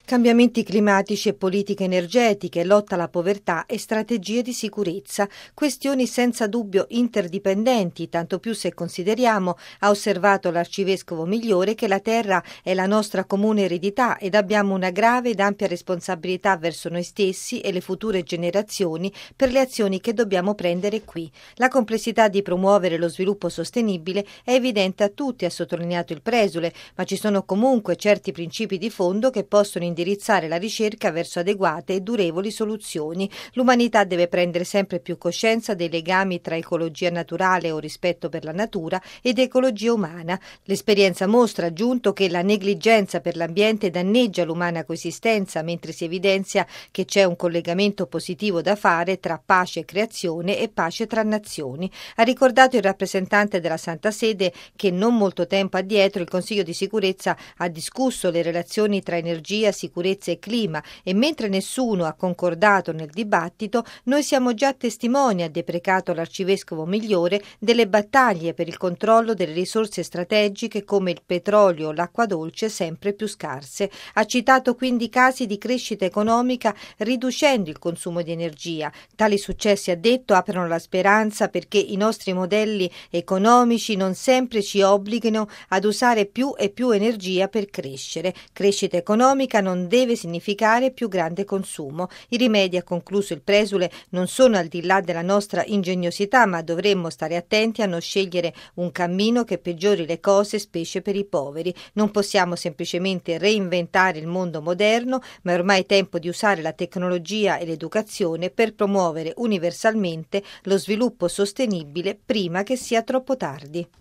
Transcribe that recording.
Cambiamenti climatici e politiche energetiche, lotta alla povertà e strategie di sicurezza, questioni senza dubbio interdipendenti, tanto più se consideriamo, ha osservato l'arcivescovo Migliore, che la terra è la nostra comune eredità ed abbiamo una grave ed ampia responsabilità verso noi stessi e le future generazioni per le azioni che dobbiamo prendere qui. La complessità di promuovere lo sviluppo sostenibile è evidente a tutti, ha sottolineato il presule, ma ci sono comunque certi principi di fondo che possono indirizzare la ricerca verso adeguate e durevoli soluzioni. L'umanità deve prendere sempre più coscienza dei legami tra ecologia naturale o rispetto per la natura ed ecologia umana. L'esperienza mostra, aggiunto, che la negligenza per l'ambiente danneggia l'umana coesistenza, mentre si evidenzia che c'è un collegamento positivo da fare tra pace e creazione e pace tra nazioni. Ha ricordato il rappresentante della Santa Sede che non molto tempo addietro il Consiglio di Sicurezza ha discusso le relazioni tra energia, sicurezza e clima, e mentre nessuno ha concordato nel dibattito, noi siamo già testimoni, ha deprecato l'arcivescovo Migliore, delle battaglie per il controllo delle risorse strategiche come il petrolio o l'acqua dolce sempre più scarse. Ha citato quindi casi di crescita economica riducendo il consumo di energia. Tali successi, ha detto, aprono la speranza perché i nostri modelli economici non sempre ci obblighino ad usare più e più energia per crescere. Crescita economica non deve significare più grande consumo. I rimedi, ha concluso il presule, non sono al di là della nostra ingegnosità, ma dovremmo stare attenti a non scegliere un cammino che peggiori le cose, specie per i poveri. Non possiamo semplicemente reinventare il mondo moderno, ma è ormai tempo di usare la tecnologia e l'educazione per promuovere universalmente lo sviluppo sostenibile prima che sia troppo tardi.